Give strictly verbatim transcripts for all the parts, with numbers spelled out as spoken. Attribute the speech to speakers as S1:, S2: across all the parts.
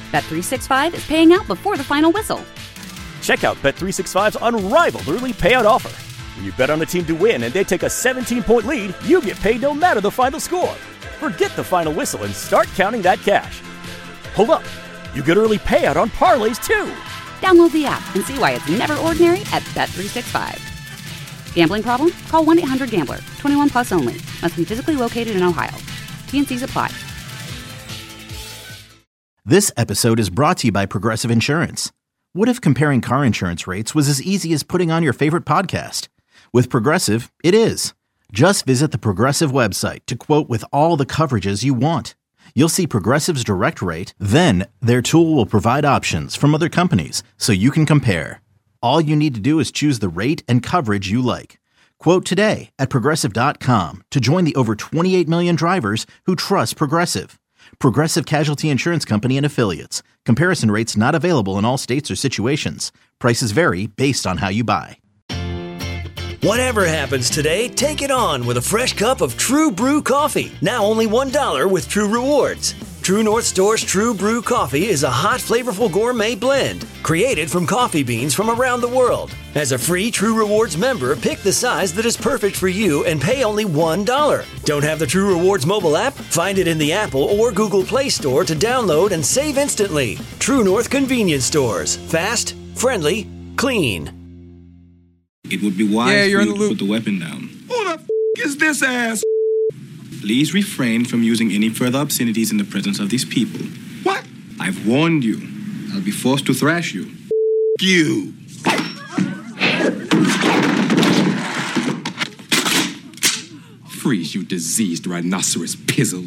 S1: Bet three sixty-five is paying out before the final whistle.
S2: Check out Bet three sixty-five's unrivaled early payout offer. When you bet on a team to win and they take a seventeen-point lead, you get paid no matter the final score. Forget the final whistle and start counting that cash. Hold up. You get early payout on parlays, too.
S1: Download the app and see why it's never ordinary at Bet three sixty-five. Gambling problem? Call one eight hundred gambler. twenty-one plus only. Must be physically located in Ohio. T and C's apply.
S3: This episode is brought to you by Progressive Insurance. What if comparing car insurance rates was as easy as putting on your favorite podcast? With Progressive, it is. Just visit the Progressive website to quote with all the coverages you want. You'll see Progressive's direct rate, then their tool will provide options from other companies so you can compare. All you need to do is choose the rate and coverage you like. Quote today at Progressive dot com to join the over twenty-eight million drivers who trust Progressive. Progressive Casualty Insurance Company and Affiliates. Comparison rates not available in all states or situations. Prices vary based on how you buy.
S4: Whatever happens today, take it on with a fresh cup of True Brew coffee. Now only one dollar with True Rewards. True North Store's True Brew coffee is a hot, flavorful gourmet blend created from coffee beans from around the world. As a free True Rewards member, pick the size that is perfect for you and pay only one dollar. Don't have the True Rewards mobile app? Find it in the Apple or Google Play Store to download and save instantly. True North Convenience Stores. Fast, friendly, clean.
S5: It would be wise
S6: yeah, you're
S5: for
S6: in
S5: you
S6: the
S5: to
S6: loop.
S5: put the weapon down.
S7: Who the f*** is this ass?
S5: Please refrain from using any further obscenities in the presence of these people.
S7: What?
S5: I've warned you. I'll be forced to thrash you.
S7: F*** you.
S8: Freeze, you diseased rhinoceros pizzle.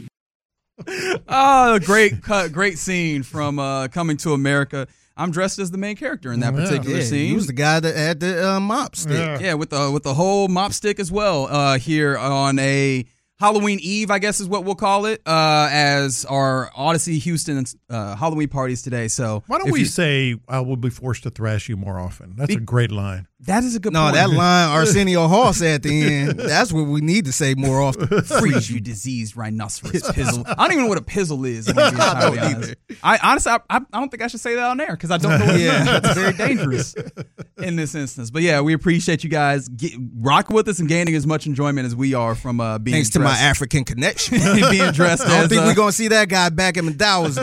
S6: Oh, great cut, great scene from uh, Coming to America. I'm dressed as the main character in that
S9: yeah.
S6: particular
S9: yeah,
S6: scene.
S9: He was the guy that had the uh, mop stick.
S6: Yeah. yeah, with the with the whole mop stick as well. Uh, here on a Halloween Eve, I guess is what we'll call it, uh, as our Odyssey Houston uh, Halloween parties today. So
S10: why don't we you, say I will be forced to thrash you more often? That's be, a great line.
S6: That is a good
S9: no,
S6: point.
S9: No, that line Arsenio Hall said at the end, that's what we need to say more often.
S6: Freeze, you diseased rhinoceros pizzle. I don't even know what a pizzle is. I don't either. I honestly, I, I don't think I should say that on air because I don't know what it yeah. means. That's very dangerous in this instance. But yeah, we appreciate you guys get, rocking with us and gaining as much enjoyment as we are from uh, being
S9: Thanks
S6: dressed.
S9: to my African connection.
S6: being dressed
S9: I don't
S6: as,
S9: think
S6: uh,
S9: we're going to see that guy back in McDowell's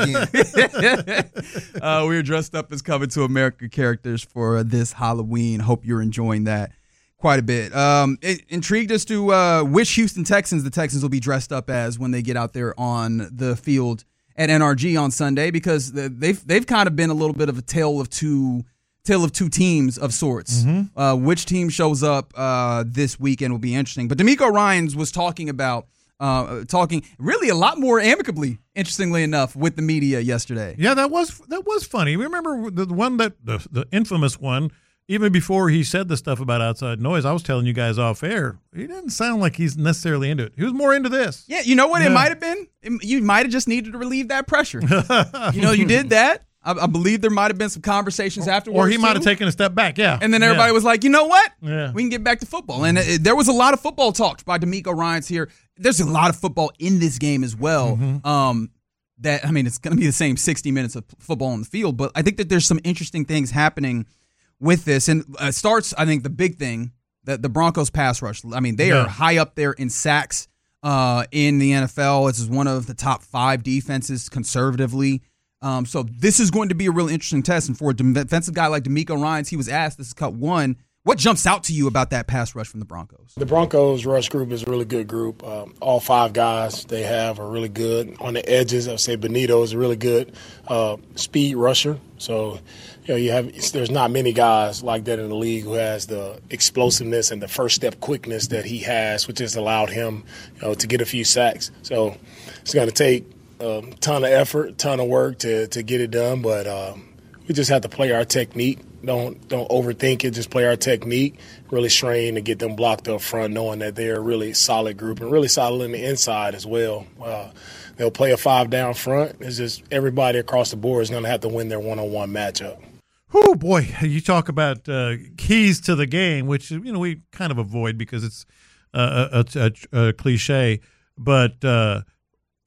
S9: again.
S6: uh, we were dressed up as Coming to America characters for this Halloween. Hope you're enjoying that quite a bit. Um, it intrigued us to uh, which Houston Texans the Texans will be dressed up as when they get out there on the field at N R G on Sunday, because they've they've kind of been a little bit of a tale of two tale of two teams of sorts. Mm-hmm. Uh, which team shows up uh, this weekend will be interesting. But D'Amico Ryans was talking about uh, talking really a lot more amicably, interestingly enough, with the media yesterday.
S10: Yeah, that was that was funny. Remember the one that the the infamous one. Even before he said the stuff about outside noise, I was telling you guys off air, he didn't sound like he's necessarily into it. He was more into this.
S6: Yeah, you know what?
S10: Yeah.
S6: It might have been. It, you might have just needed to relieve that pressure. You know, you did that. I, I believe there might have been some conversations afterwards.
S10: Or he might
S6: too.
S10: have taken a step back, yeah.
S6: And then everybody
S10: yeah.
S6: was like, you know what?
S10: Yeah.
S6: We can get back to football. And it, there was a lot of football talk by D'Amico Ryans here. There's a lot of football in this game as well. Mm-hmm. Um, that I mean, it's going to be the same sixty minutes of football on the field, but I think that there's some interesting things happening with this, and uh, starts, I think, the big thing, that the Broncos pass rush. I mean, they yeah. are high up there in sacks uh, in the N F L. This is one of the top five defenses conservatively. Um, so this is going to be a really interesting test. And for a defensive guy like D'Amico Ryans, he was asked, this is cut one, what jumps out to you about that pass rush from the Broncos?
S11: The Broncos rush group is a really good group. Um, all five guys they have are really good. On the edges, I would say Benito is a really good uh, speed rusher. So, you know, you have there's not many guys like that in the league who has the explosiveness and the first step quickness that he has, which has allowed him, you know, to get a few sacks. So it's going to take a ton of effort, ton of work to to get it done, but um, we just have to play our technique. Don't don't overthink it. Just play our technique. Really strain to get them blocked up front, knowing that they're a really solid group and really solid in the inside as well. Uh, they'll play a five down front. It's just everybody across the board is going to have to win their one-on-one matchup.
S10: Oh boy, you talk about uh, keys to the game, which you know we kind of avoid because it's uh, a, a, a cliche. But uh,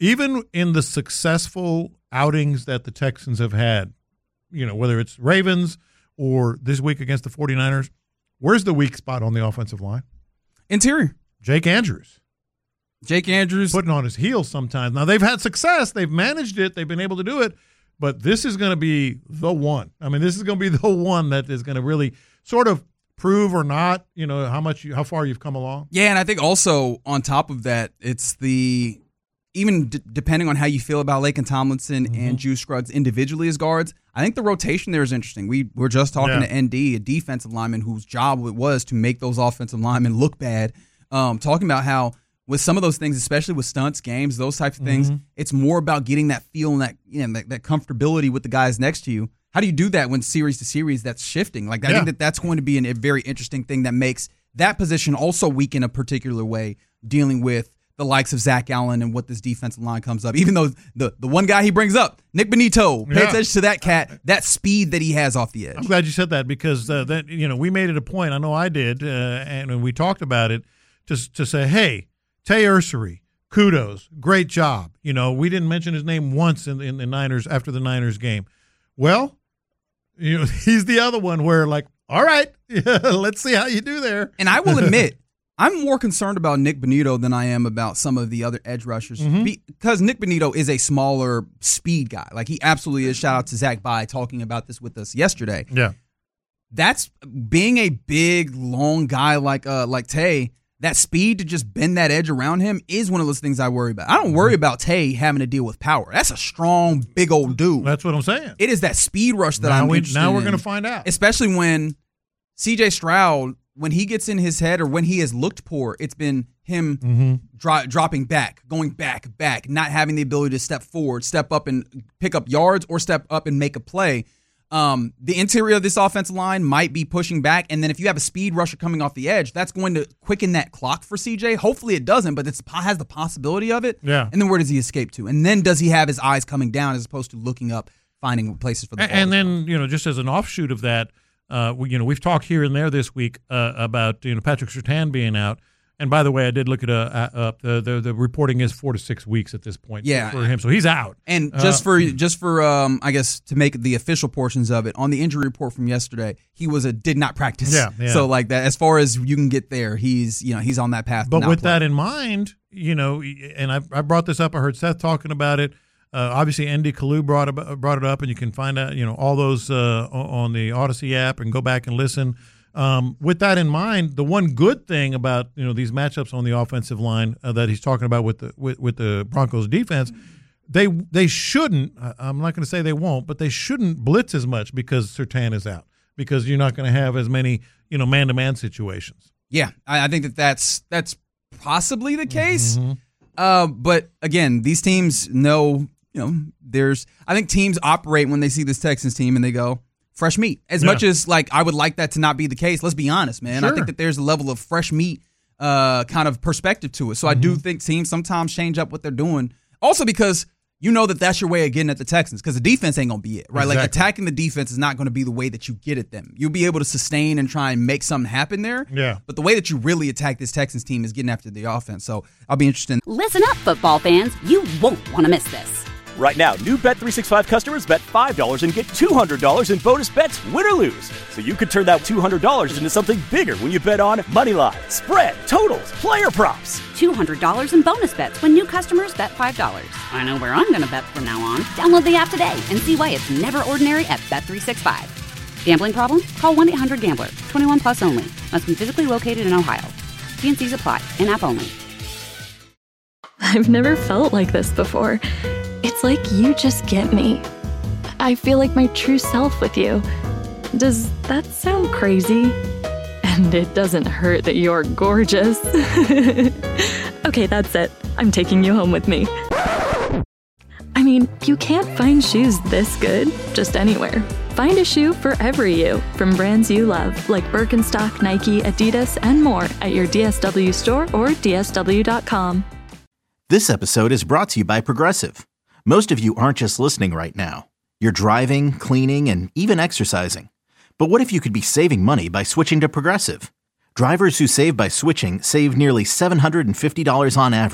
S10: even in the successful outings that the Texans have had, you know, whether it's Ravens or this week against the 49ers, where's the weak spot on the offensive line?
S6: Interior.
S10: Jake Andrews.
S6: Jake Andrews.
S10: Putting on his heels sometimes. Now, they've had success. They've managed it. They've been able to do it. But this is going to be the one. I mean, this is going to be the one that is going to really sort of prove or not, you know, how much, you, how far you've come along.
S6: Yeah, and I think also on top of that, it's the even d- depending on how you feel about Laken Tomlinson mm-hmm. and Juice Scruggs individually as guards, I think the rotation there is interesting. We were just talking yeah. to N D, a defensive lineman whose job it was to make those offensive linemen look bad, um, talking about how with some of those things, especially with stunts, games, those types of things, mm-hmm. it's more about getting that feel and that, you know, that, that comfortability with the guys next to you. How do you do that when series to series that's shifting? Like, I yeah. think that that's going to be an, a very interesting thing that makes that position also weak in a particular way, dealing with the likes of Zach Allen and what this defensive line comes up. Even though the, the one guy he brings up, Nick Bonitto, pay yeah. attention to that cat, that speed that he has off the edge.
S10: I'm glad you said that because uh, that you know we made it a point. I know I did, uh, and when we talked about it, to to say, hey, Tay Ursery, kudos, great job. You know, we didn't mention his name once in, in the Niners after the Niners game. Well, you know, he's the other one where like, all right, let's see how you do there.
S6: And I will admit, I'm more concerned about Nick Bonitto than I am about some of the other edge rushers mm-hmm. because Nick Bonitto is a smaller speed guy. Like he absolutely is. Shout out to Zach Bye talking about this with us yesterday.
S10: Yeah,
S6: that's being a big, long guy like uh like Tay. That speed to just bend that edge around him is one of those things I worry about. I don't worry about Tay having to deal with power. That's a strong, big old dude.
S10: That's what I'm saying.
S6: It is that speed rush that
S10: now
S6: I'm
S10: we,
S6: interested
S10: Now we're
S6: in.
S10: going to find out.
S6: Especially when C J Stroud, when he gets in his head or when he has looked poor, it's been him
S10: mm-hmm.
S6: dro- dropping back, going back, back, not having the ability to step forward, step up and pick up yards or step up and make a play. Um, the interior of this offensive line might be pushing back, and then if you have a speed rusher coming off the edge, that's going to quicken that clock for C J. Hopefully it doesn't, but it has the possibility of it.
S10: Yeah.
S6: And then where does he escape to? And then does he have his eyes coming down as opposed to looking up, finding places for the ball?
S10: And then, you know, just as an offshoot of that, uh, we, you know, we've talked here and there this week uh, about, you know, Patrick Surtain being out. And by the way, I did look at uh, up. The, the the reporting is four to six weeks at this point
S6: yeah.
S10: for him, so he's out.
S6: And just uh, for just for um, I guess to make the official portions of it on the injury report from yesterday, he was a did not practice.
S10: Yeah, yeah.
S6: So like that, as far as you can get there, he's you know he's on that path.
S10: But
S6: to not
S10: with
S6: play.
S10: that in mind, you know, and I I brought this up. I heard Seth talking about it. Uh, obviously, Andy Kalu brought it, brought it up, and you can find out you know all those uh, on the Odyssey app and go back and listen. Um, with that in mind, the one good thing about you know these matchups on the offensive line uh, that he's talking about with the with, with the Broncos defense, they they shouldn't. I'm not going to say they won't, but they shouldn't blitz as much because Surtain is out because you're not going to have as many you know man to man situations.
S6: Yeah, I, I think that that's that's possibly the case.
S10: Mm-hmm.
S6: Uh, but again, these teams know you know there's. I think teams operate when they see this Texans team and they go. Fresh meat. As
S10: yeah.
S6: much as like I would like that to not be the case, let's be honest, man.
S10: Sure.
S6: I think that there's a level of fresh meat uh, kind of perspective to it. So mm-hmm. I do think teams sometimes change up what they're doing. Also because you know that that's your way of getting at the Texans because the defense ain't going to be it, right?
S10: Exactly.
S6: Like attacking the defense is not going to be the way that you get at them. You'll be able to sustain and try and make something happen there.
S10: Yeah.
S6: But the way that you really attack this Texans team is getting after the offense. So I'll be interested. In-
S1: Listen up, football fans. You won't want to miss this.
S2: Right now, new Bet three sixty-five customers bet five dollars and get two hundred dollars in bonus bets, win or lose. So you could turn that two hundred dollars into something bigger when you bet on money line, spread, totals, player props.
S1: two hundred dollars in bonus bets when new customers bet five dollars. I know where I'm going to bet from now on. Download the app today and see why it's never ordinary at Bet three sixty-five. Gambling problem? Call one eight hundred gambler. twenty-one plus only. Must be physically located in Ohio. T N Cs apply. In-app only.
S12: I've never felt like this before. It's like you just get me. I feel like my true self with you. Does that sound crazy? And it doesn't hurt that you're gorgeous. Okay, that's it. I'm taking you home with me. I mean, you can't find shoes this good just anywhere. Find a shoe for every you from brands you love, like Birkenstock, Nike, Adidas, and more at your D S W store or D S W dot com.
S3: This episode is brought to you by Progressive. Most of you aren't just listening right now. You're driving, cleaning, and even exercising. But what if you could be saving money by switching to Progressive? Drivers who save by switching save nearly seven hundred fifty dollars on average.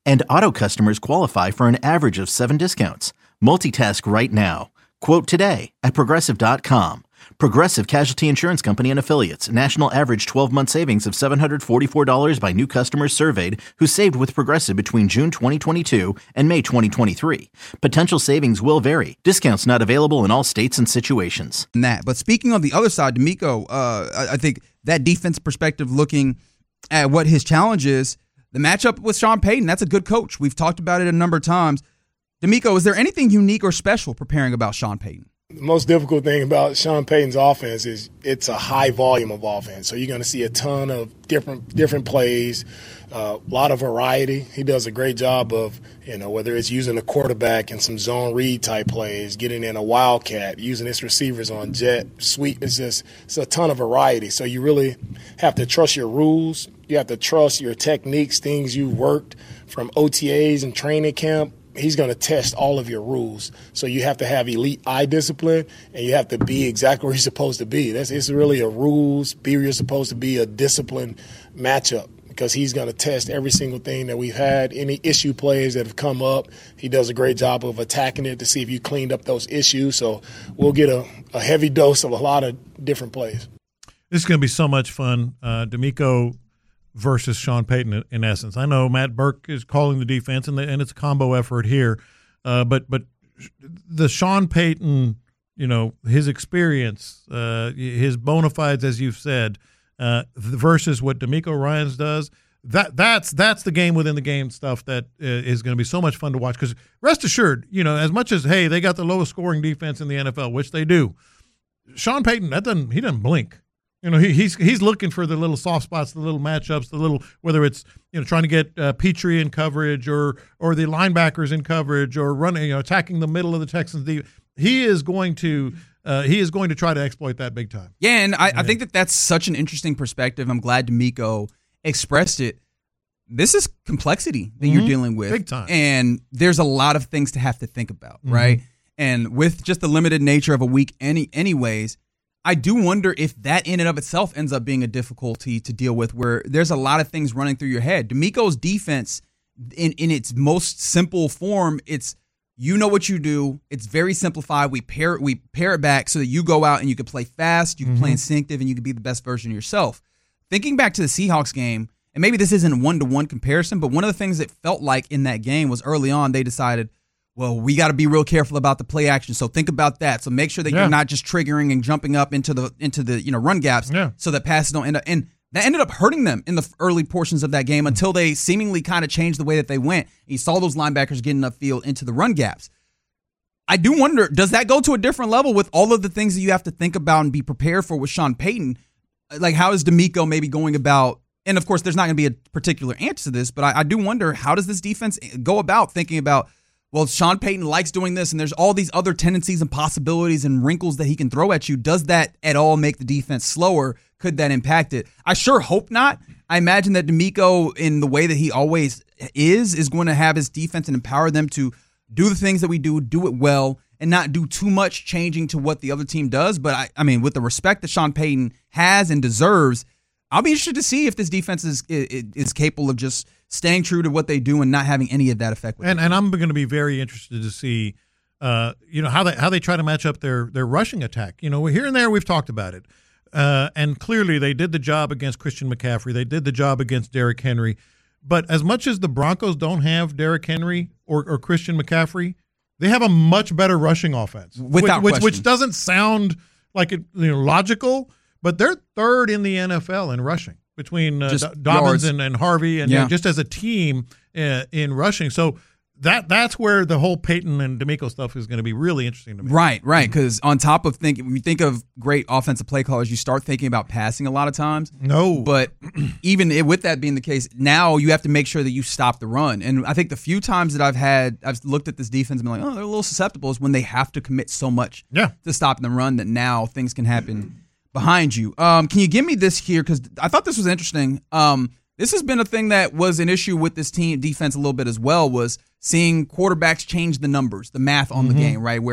S3: And Auto customers qualify for an average of seven discounts. Multitask right now. Quote today at Progressive dot com. Progressive Casualty Insurance Company and Affiliates. National average twelve-month savings of seven hundred forty-four dollars by new customers surveyed who saved with Progressive between June twenty twenty-two and May twenty twenty-three. Potential savings will vary. Discounts not available in all states and situations.
S6: That. But speaking on the other side, DeMeco, uh, I, I think that defense perspective, looking at what his challenge is, the matchup with Sean Payton, that's a good coach. We've talked about it a number of times. DeMeco, is there anything unique or special preparing about Sean Payton?
S11: The most difficult thing about Sean Payton's offense is it's a high volume of offense. So you're going to see a ton of different different plays, uh, a lot of variety. He does a great job of, you know, whether it's using the quarterback in some zone read type plays, getting in a wildcat, using his receivers on jet sweep. It's just it's a ton of variety. So you really have to trust your rules. You have to trust your techniques, things you worked from O T As and training camp. He's going to test all of your rules. So you have to have elite eye discipline, and you have to be exactly where you're supposed to be. That's It's really a rules, be where you're supposed to be, a disciplined matchup, because he's going to test every single thing that we've had, any issue plays that have come up. He does a great job of attacking it to see if you cleaned up those issues. So we'll get a, a heavy dose of a lot of different plays.
S10: This is going to be so much fun. Uh, DeMeco versus Sean Payton, in essence. I know Matt Burke is calling the defense, and, the, and it's a combo effort here. Uh, but but the Sean Payton, you know, his experience, uh, his bona fides, as you've said, uh, versus what DeMeco Ryans does, that that's that's the game within the game stuff that uh, is going to be so much fun to watch. Because rest assured, you know, as much as, hey, they got the lowest scoring defense in the N F L, which they do, Sean Payton, that doesn't he doesn't blink. You know, he, he's he's looking for the little soft spots, the little matchups, the little, whether it's, you know, trying to get uh, Petrie in coverage or or the linebackers in coverage or running, you know, attacking the middle of the Texans. He is going to uh, he is going to try to exploit that big time.
S6: Yeah, and I, yeah. I think that that's such an interesting perspective. I'm glad DeMeco expressed it. This is complexity that mm-hmm. you're dealing with,
S10: big time,
S6: and there's a lot of things to have to think about, mm-hmm. right? And with just the limited nature of a week, any anyways. I do wonder if that in and of itself ends up being a difficulty to deal with, where there's a lot of things running through your head. DeMeco's defense, in, in its most simple form, it's you know what you do. It's very simplified. We pair we pair it back so that you go out and you can play fast, you can mm-hmm. play instinctive, and you can be the best version of yourself. Thinking back to the Seahawks game, and maybe this isn't a one-to-one comparison, but one of the things that felt like in that game was early on they decided, well, we got to be real careful about the play action. So think about that. So make sure that yeah. you're not just triggering and jumping up into the into the you know run gaps
S10: yeah.
S6: so that passes don't end up. And that ended up hurting them in the early portions of that game until they seemingly kind of changed the way that they went. And you saw those linebackers getting upfield into the run gaps. I do wonder, does that go to a different level with all of the things that you have to think about and be prepared for with Sean Payton? Like, how is DeMeco maybe going about? And of course, there's not going to be a particular answer to this, but I, I do wonder, how does this defense go about thinking about, well, Sean Payton likes doing this, and there's all these other tendencies and possibilities and wrinkles that he can throw at you. Does that at all make the defense slower? Could that impact it? I sure hope not. I imagine that DeMeco, in the way that he always is, is going to have his defense and empower them to do the things that we do, do it well, and not do too much changing to what the other team does. But, I, I mean, with the respect that Sean Payton has and deserves, I'll be interested to see if this defense is is, is capable of just staying true to what they do and not having any of that effect. With
S10: and and I'm going to be very interested to see, uh, you know, how they how they try to match up their their rushing attack. You know, here and there we've talked about it, uh, and clearly they did the job against Christian McCaffrey. They did the job against Derrick Henry. But as much as the Broncos don't have Derrick Henry or, or Christian McCaffrey, they have a much better rushing offense,
S6: without
S10: which,
S6: question.
S10: which which doesn't sound like it, you know, logical. But they're third in the N F L in rushing between uh, Dobbins and, and Harvey, and
S6: yeah.
S10: you know, just as a team uh, in rushing. So that that's where the whole Payton and DeMeco stuff is going to be really interesting to me.
S6: Right, right. Because on top of thinking, when you think of great offensive play callers, you start thinking about passing a lot of times.
S10: No.
S6: But even it, with that being the case, now you have to make sure that you stop the run. And I think the few times that I've had, I've looked at this defense and been like, oh, they're a little susceptible, is when they have to commit so much
S10: yeah.
S6: to stopping the run that now things can happen behind you. Um, can you give me this here? Because I thought this was interesting. Um, this has been a thing that was an issue with this team defense a little bit as well, was seeing quarterbacks change the numbers, the math on mm-hmm. the game, right? Where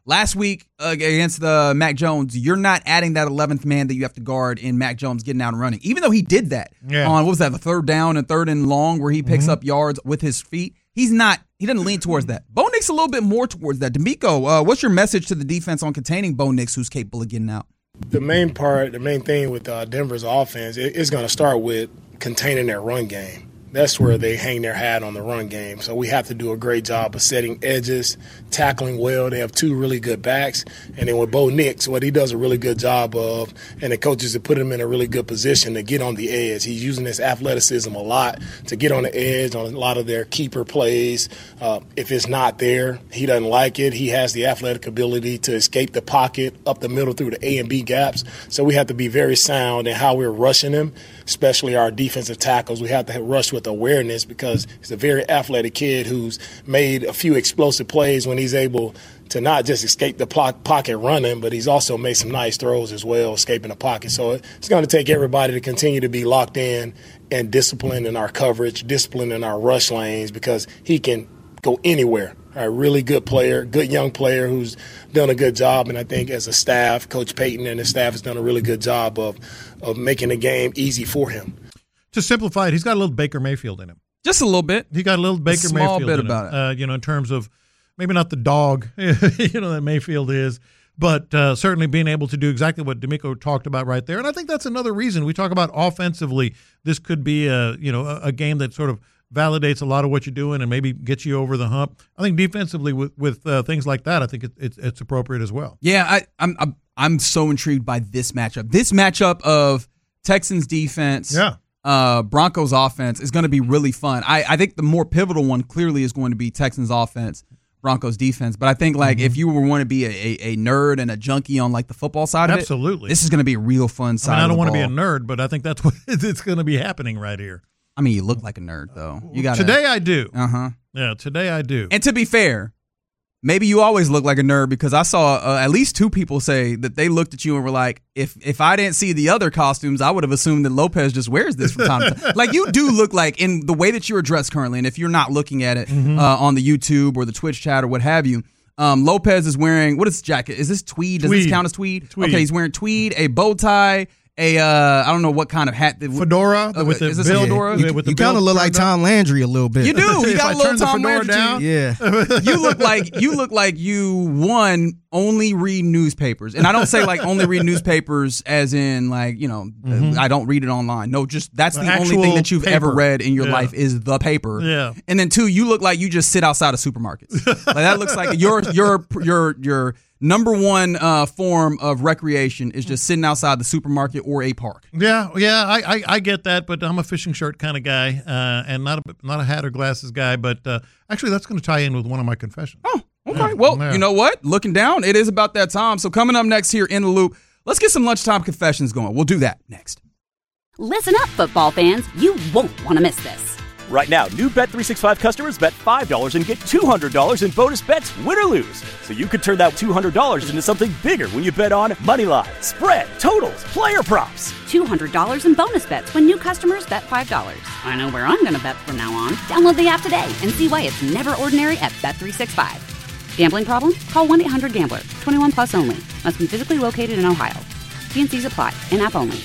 S6: Last week uh, against the Mac Jones, you're not adding that eleventh man that you have to guard in Mac Jones getting out and running. Even though he did that
S10: yeah.
S6: on, what was that, the third down and third and long where he picks
S10: mm-hmm.
S6: up yards with his feet. He's not, he doesn't lean towards that. Bo Nix a little bit more towards that. D'Amico, uh, what's your message to the defense on containing Bo Nix, who's capable of getting out?
S11: The main part, the main thing with uh, Denver's offense is going to start with containing their run game. That's where they hang their hat on the run game. So we have to do a great job of setting edges, tackling well. They have two really good backs. And then with Bo Nix, what he does a really good job of, and the coaches have put him in a really good position to get on the edge. He's using his athleticism a lot to get on the edge on a lot of their keeper plays. Uh, if it's not there, he doesn't like it. He has the athletic ability to escape the pocket up the middle through the A and B gaps. So we have to be very sound in how we're rushing him, especially our defensive tackles. We have to rush with awareness because he's a very athletic kid who's made a few explosive plays when he's able to not just escape the pocket running, but he's also made some nice throws as well, escaping the pocket. So it's going to take everybody to continue to be locked in and disciplined in our coverage, disciplined in our rush lanes, because he can go anywhere. A really good player, good young player who's done a good job. And I think as a staff, Coach Payton and his staff has done a really good job of, of making the game easy for him.
S10: To simplify it, he's got a little Baker Mayfield in him.
S6: Just a little bit.
S10: He got a little Baker
S6: a small
S10: Mayfield
S6: bit
S10: in
S6: about
S10: him.
S6: it.
S10: Uh, you know, in terms of maybe not the dog, you know, that Mayfield is, but uh, certainly being able to do exactly what D'Amico talked about right there. And I think that's another reason we talk about offensively. This could be a you know a, a game that sort of validates a lot of what you're doing and maybe gets you over the hump. I think defensively with with uh, things like that, I think it, it, it's appropriate as well.
S6: Yeah, I, I'm, I'm I'm so intrigued by this matchup. This matchup of Texans defense,
S10: yeah.
S6: uh, Broncos offense is going to be really fun. I, I think the more pivotal one clearly is going to be Texans offense, Broncos defense. But I think like mm-hmm. if you were want to be a, a, a nerd and a junkie on like the football side of
S10: Absolutely.
S6: it,
S10: Absolutely,
S6: this is going to be a real fun side.
S10: I mean, I don't
S6: want
S10: to be a nerd, but I think that's what it's going to be happening right here.
S6: I mean, you look like a nerd, though. You got
S10: Today I do.
S6: Uh-huh.
S10: Yeah, today I do.
S6: And to be fair, maybe you always look like a nerd because I saw uh, at least two people say that they looked at you and were like, if if I didn't see the other costumes, I would have assumed that Lopez just wears this from time to time. Like, you do look like, in the way that you're dressed currently, and if you're not looking at it mm-hmm. uh, on the YouTube or the Twitch chat or what have you, um, Lopez is wearing, what is this jacket? Is this tweed? Does
S10: tweed.
S6: this count as tweed?
S10: tweed?
S6: Okay, he's wearing tweed, a bow tie, A uh, I don't know what kind of hat. That,
S10: fedora
S6: uh,
S10: with the
S6: is this
S10: bill,
S6: a fedora?
S9: You,
S10: with the
S9: you kind of look like Tom Landry a little bit.
S6: You do. You got a little Tom Landry
S10: down.
S9: Yeah.
S6: You look like you look like you one only read newspapers, and I don't say like only read newspapers as in like you know mm-hmm. I don't read it online. No, just that's the, the only thing that you've
S10: paper.
S6: ever read in your
S10: yeah.
S6: life is the paper.
S10: Yeah.
S6: And then two, you look like you just sit outside of supermarkets. Like that looks like your your your your. Number one uh, form of recreation is just sitting outside the supermarket or a park.
S10: Yeah, yeah, I, I, I get that, but I'm a fishing shirt kind of guy, uh, and not a not a hat or glasses guy. But uh, actually, that's going to tie in with one of my confessions.
S6: Oh, okay.
S10: Yeah,
S6: well,
S10: yeah.
S6: you know what? Looking down, it is about that time. So coming up next here in the loop, let's get some lunchtime confessions going. We'll do that next.
S1: Listen up, football fans. You won't want to miss this.
S2: Right now, new Bet three sixty-five customers bet five dollars and get two hundred dollars in bonus bets, win or lose. So you could turn that two hundred dollars into something bigger when you bet on money line, spread, totals, player props.
S1: two hundred dollars in bonus bets when new customers bet five dollars. I know where I'm going to bet from now on. Download the app today and see why it's never ordinary at Bet three sixty-five. Gambling problem? Call one eight hundred gambler. twenty-one plus only. Must be physically located in Ohio. T and C's apply. In-app only.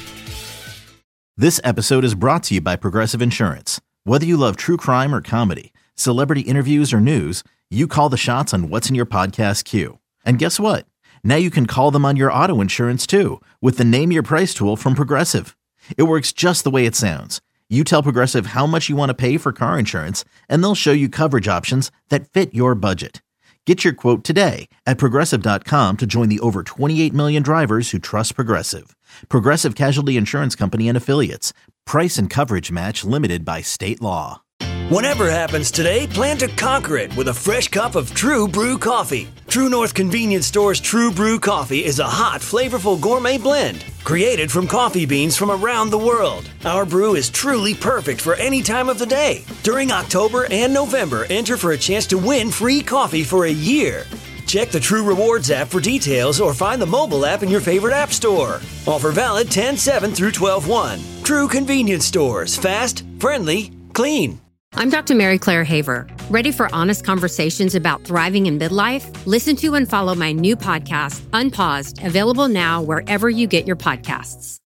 S3: This episode is brought to you by Progressive Insurance. Whether you love true crime or comedy, celebrity interviews or news, you call the shots on what's in your podcast queue. And guess what? Now you can call them on your auto insurance too with the Name Your Price tool from Progressive. It works just the way it sounds. You tell Progressive how much you want to pay for car insurance, and they'll show you coverage options that fit your budget. Get your quote today at Progressive dot com to join the over twenty-eight million drivers who trust Progressive. Progressive Casualty Insurance Company and Affiliates. Price and coverage match limited by state law.
S4: Whatever happens today, plan to conquer it with a fresh cup of True Brew coffee. True North Convenience Store's True Brew coffee is a hot, flavorful gourmet blend created from coffee beans from around the world. Our brew is truly perfect for any time of the day. During October and November, enter for a chance to win free coffee for a year. Check the True Rewards app for details or find the mobile app in your favorite app store. Offer valid ten seven through twelve one. True Convenience Stores. Fast, friendly, clean.
S13: I'm Doctor Mary Claire Haver. Ready for honest conversations about thriving in midlife? Listen to and follow my new podcast, Unpaused, available now wherever you get your podcasts.